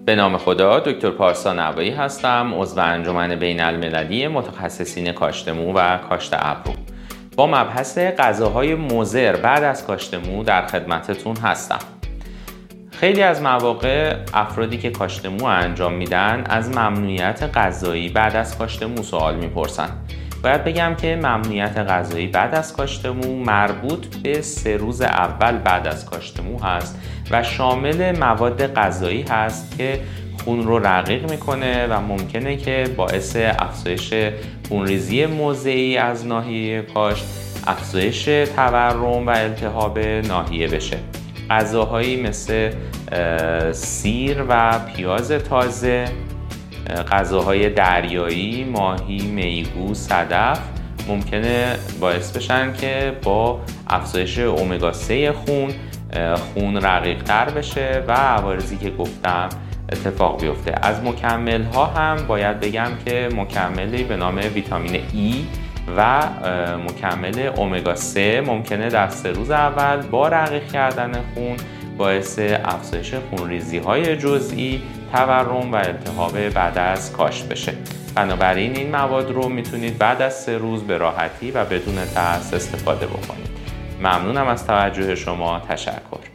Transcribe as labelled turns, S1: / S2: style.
S1: به نام خدا، دکتر پارسا نوایی هستم، عضو انجمن بین‌المللی متخصصین کاشت مو و کاشت ابرو. با مبحث غذاهای مضر بعد از کاشت مو در خدمتتون هستم. خیلی از مواقع افرادی که کاشت مو انجام میدن از ممنوعیت غذایی بعد از کاشت مو سوال میپرسن. باید بگم که ممنوعیت غذایی بعد از کاشت مو مربوط به 3 روز اول بعد از کاشت مو هست و شامل مواد غذایی هست که خون رو رقیق میکنه و ممکنه که باعث افزایش خونریزی موضعی از ناحیه کاشت، افزایش تورم و التهاب ناحیه بشه. غذاهایی مثل سیر و پیاز تازه، غذاهای دریایی، ماهی، میگو، صدف ممکنه باعث بشن که با افزایش امگا 3 خون رقیق تر بشه و عوارضی که گفتم اتفاق بیفته. از مکمل ها هم باید بگم که مکملی به نام ویتامین E و مکمل امگا 3 ممکنه در 3 روز اول با رقیق کردن خون باعث افزایش خونریزی های جزئی، تورم و التهاب بعد از کاشت بشه. بنابراین این مواد رو میتونید بعد از 3 روز به راحتی و بدون ترس استفاده بکنید. ممنونم از توجه شما. تشکر.